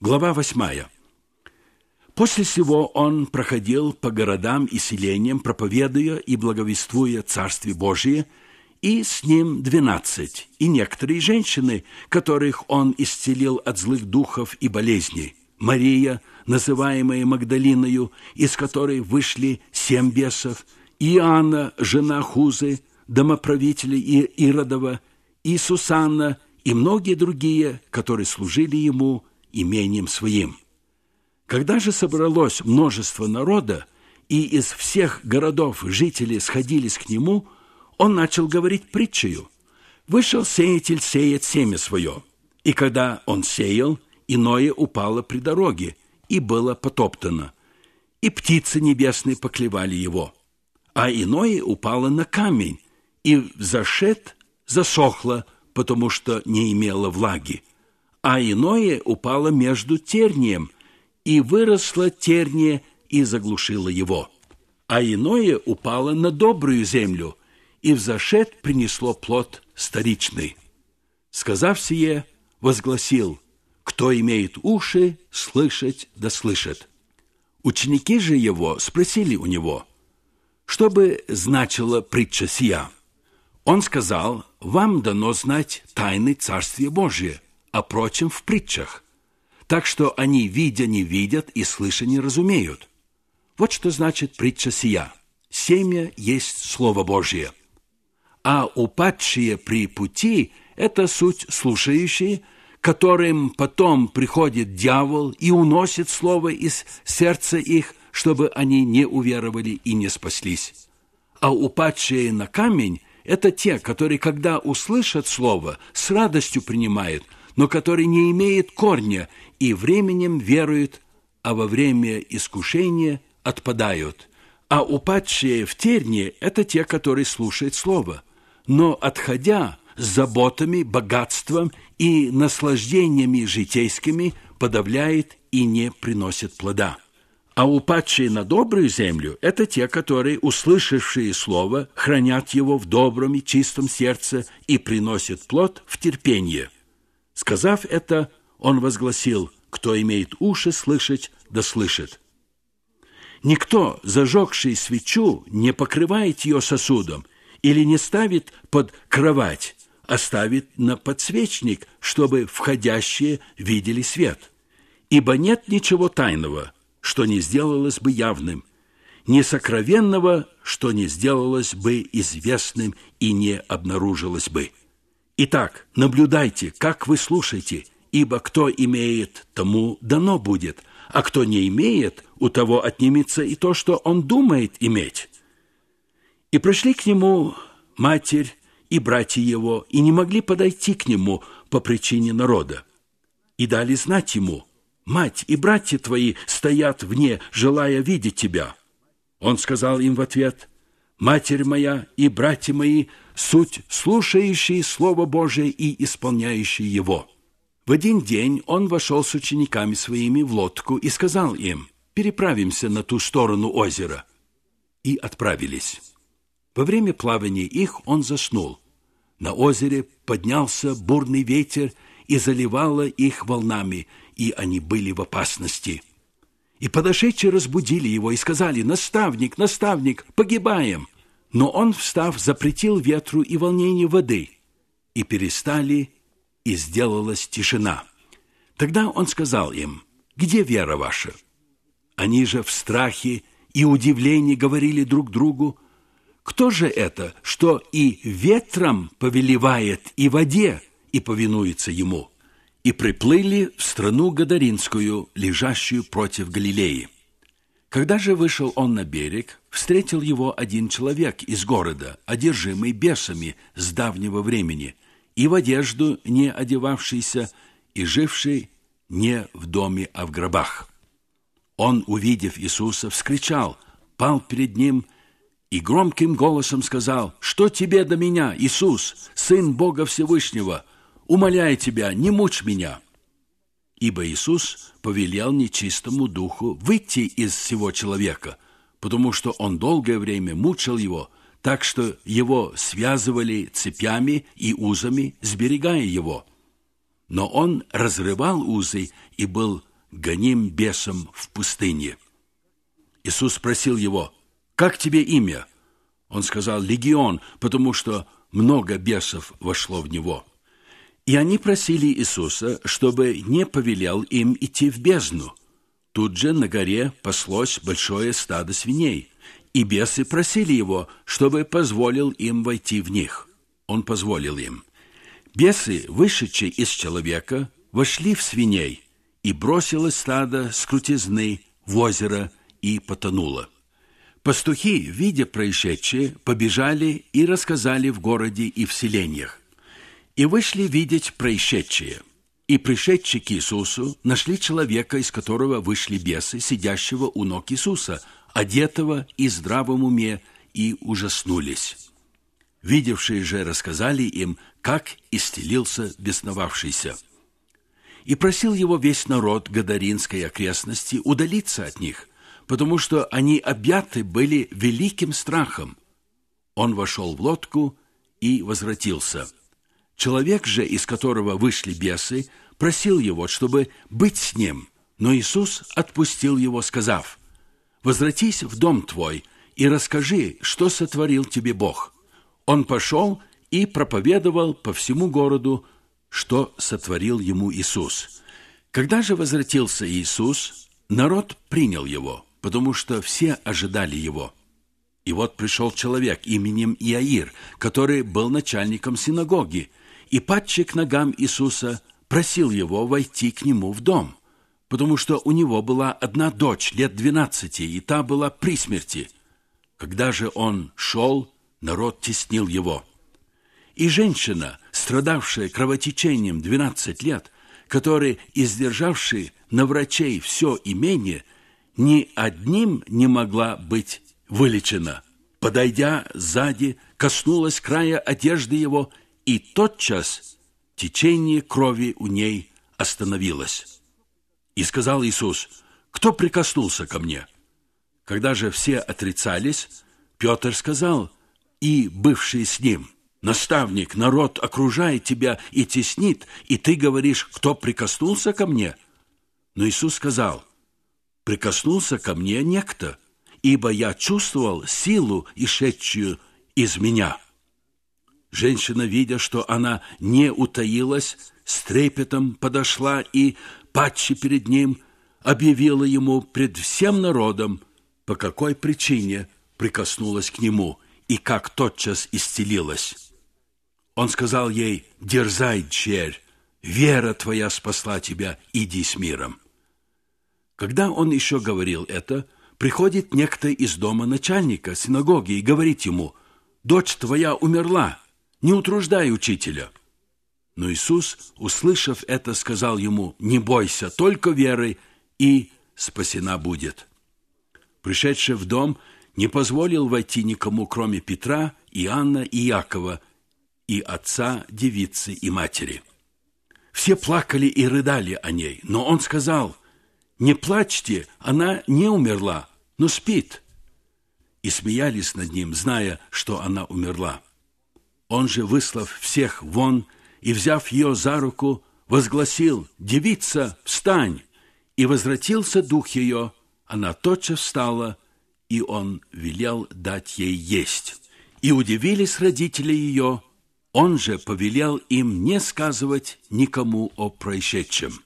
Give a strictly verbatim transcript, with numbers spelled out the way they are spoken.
Глава восьмая. После сего он проходил по городам и селениям, проповедуя и благовествуя Царствие Божие, и с ним двенадцать, и некоторые женщины, которых он исцелил от злых духов и болезней. Мария, называемая Магдалиною, из которой вышли семь бесов, и Иоанна, жена Хузы, домоправителя Иродова, и Сусанна, и многие другие, которые служили ему имением своим. Когда же собралось множество народа, и из всех городов жители сходились к нему, он начал говорить притчею. Вышел сеятель сеять семя свое, и когда он сеял, иное упало при дороге, и было потоптано, и птицы небесные поклевали его, а иное упало на камень, и взошед засохло, потому что не имело влаги, а иное упало между тернием, и выросло терние и заглушило его, а иное упало на добрую землю, и взошед принесло плод сторичный. Сказав сие, возгласил: кто имеет уши, слышать да слышит. Ученики же его спросили у него, что бы значила притча сия. Он сказал: вам дано знать тайны Царствия Божия, а прочим в притчах, так что они, видя, не видят, и слыша, не разумеют. Вот что значит притча сия. Семя есть Слово Божие, а упадшие при пути – это суть слушающие, которым потом приходит дьявол и уносит слово из сердца их, чтобы они не уверовали и не спаслись. А упадшие на камень – это те, которые, когда услышат слово, с радостью принимают, но которые не имеют корня и временем веруют, а во время искушения отпадают. А упадшие в тернии – это те, которые слушают слово, но, отходя с заботами, богатством и наслаждениями житейскими, подавляет и не приносит плода. А упадшие на добрую землю – это те, которые, услышавшие слово, хранят его в добром и чистом сердце и приносят плод в терпение. Сказав это, он возгласил: кто имеет уши слышать, да слышит. Никто, зажегший свечу, не покрывает ее сосудом или не ставит под кровать, а ставит на подсвечник, чтобы входящие видели свет. Ибо нет ничего тайного, что не сделалось бы явным, ни сокровенного, что не сделалось бы известным и не обнаружилось бы. Итак, наблюдайте, как вы слушаете, ибо кто имеет, тому дано будет, а кто не имеет, у того отнимется и то, что он думает иметь. И пришли к нему матерь и братья его, и не могли подойти к нему по причине народа. И дали знать ему: мать и братья твои стоят вне, желая видеть тебя. Он сказал им в ответ: матерь моя и братья мои суть слушающие Слово Божие и исполняющие его. В один день он вошел с учениками своими в лодку и сказал им: переправимся на ту сторону озера. И отправились. Во время плавания их он заснул. На озере поднялся бурный ветер и заливало их волнами, и они были в опасности. И подошедшие разбудили его и сказали: наставник, наставник, погибаем. Но он, встав, запретил ветру и волнению воды, и перестали, и сделалась тишина. Тогда он сказал им: где вера ваша? Они же в страхе и удивлении говорили друг другу: кто же это, что и ветром повелевает, и воде, и повинуется ему? И приплыли в страну Гадаринскую, лежащую против Галилеи. Когда же вышел он на берег, встретил его один человек из города, одержимый бесами с давнего времени, и в одежду не одевавшийся, и живший не в доме, а в гробах. Он, увидев Иисуса, вскричал, пал перед ним и громким голосом сказал: что тебе до меня, Иисус, Сын Бога Всевышнего? Умоляю тебя, не мучь меня. Ибо Иисус повелел нечистому духу выйти из сего человека, потому что он долгое время мучил его, так что его связывали цепями и узами, сберегая его. Но он разрывал узы и был гоним бесом в пустыне». Иисус спросил его: «Как тебе имя?» Он сказал: «Легион», потому что много бесов вошло в него. И они просили Иисуса, чтобы не повелел им идти в бездну. Тут же на горе паслось большое стадо свиней, и бесы просили его, чтобы позволил им войти в них. Он позволил им. Бесы, вышедшие из человека, вошли в свиней, и бросилось стадо с крутизны в озеро и потонуло. Пастухи, видя происшедшее, побежали и рассказали в городе и в селениях. И вышли видеть происшедшее. И, пришедшие к Иисусу, нашли человека, из которого вышли бесы, сидящего у ног Иисуса, одетого и здравом уме, и ужаснулись. Видевшие же рассказали им, как исцелился бесновавшийся. И просил его весь народ Гадаринской окрестности удалиться от них, потому что они объяты были великим страхом. Он вошел в лодку и возвратился. Человек же, из которого вышли бесы, просил его, чтобы быть с ним, но Иисус отпустил его, сказав: «Возвратись в дом твой и расскажи, что сотворил тебе Бог». Он пошел и проповедовал по всему городу, что сотворил ему Иисус. Когда же возвратился Иисус, народ принял его, потому что все ожидали его. И вот пришел человек именем Иаир, который был начальником синагоги, и, падший к ногам Иисуса, просил его войти к нему в дом, потому что у него была одна дочь лет двенадцати, и та была при смерти. Когда же он шел, народ теснил его. И женщина, страдавшая кровотечением двенадцать лет, которая, издержавшая на врачей все имение, ни одним не могла быть вылечена, подойдя сзади, коснулась края одежды его, и тотчас течение крови у ней остановилось. И сказал Иисус: «Кто прикоснулся ко мне?» Когда же все отрицались, Петр сказал, и бывший с ним: «Наставник, народ окружает тебя и теснит, и ты говоришь: кто прикоснулся ко мне?» Но Иисус сказал: «Прикоснулся ко мне некто, ибо я чувствовал силу, исшедшую из меня». Женщина, видя, что она не утаилась, с трепетом подошла и, падши перед ним, объявила ему пред всем народом, по какой причине прикоснулась к нему и как тотчас исцелилась. Он сказал ей: «Дерзай, черь, вера твоя спасла тебя, иди с миром». Когда он еще говорил это, приходит некто из дома начальника синагоги и говорит ему: «Дочь твоя умерла, не утруждай учителя». Но Иисус, услышав это, сказал ему: «Не бойся, только верой, и спасена будет». Пришедший в дом, не позволил войти никому, кроме Петра, Иоанна и Иакова, и отца девицы и матери. Все плакали и рыдали о ней, но он сказал: «Не плачьте, она не умерла, но спит». И смеялись над ним, зная, что она умерла. Он же, выслав всех вон и, взяв ее за руку, возгласил: «Девица, встань!» И возвратился дух ее, она тотчас встала, и он велел дать ей есть. И удивились родители ее, он же повелел им не сказывать никому о происшедшем.